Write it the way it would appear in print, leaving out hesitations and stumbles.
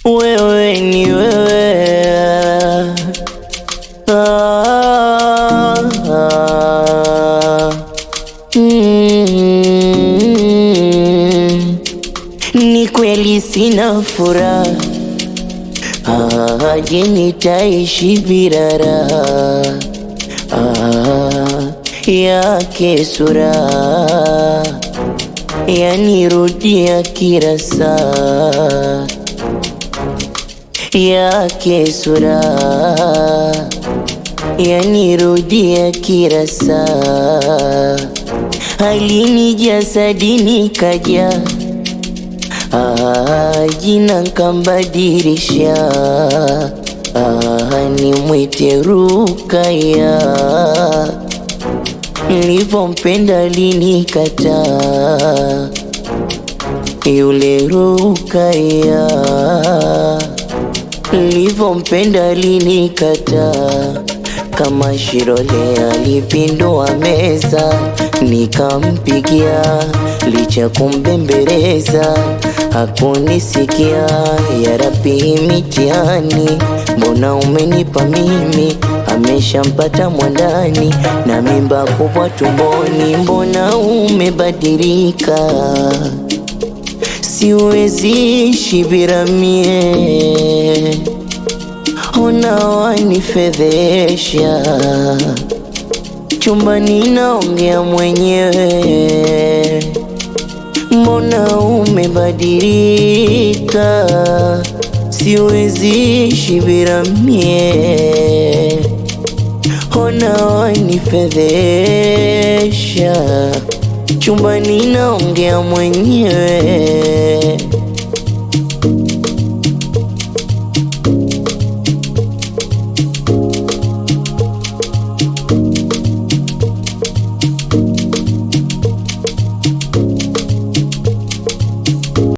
wewe ni wewe. Ni kweli sina furaha, je nitaishi bila raha yake sura yanirudia kila saa, yake sura yanirudia kila saa. Halini jasadini kaja, jina nkambadilisha, nimwite Rukaya. Nilivyompenda linikataa, yule Rukaya. Nilivyompenda linikataa, kama Shilole alipindua meza nikampigia, licha kumbembeleza hakunisikia. Ya Rabbi mitihani, mbona umenipa mimi? Ameshampata mwandani na mimba kubwa tumboni, mbona umebadilika? Siwezi ishi bila mie, ona wanifedhesha, chumbani naongea mwenyewe, mbona umebadilika? Siwezi ishi bila mie, ona wanifedhesha, chumbani naongea mwenyewe,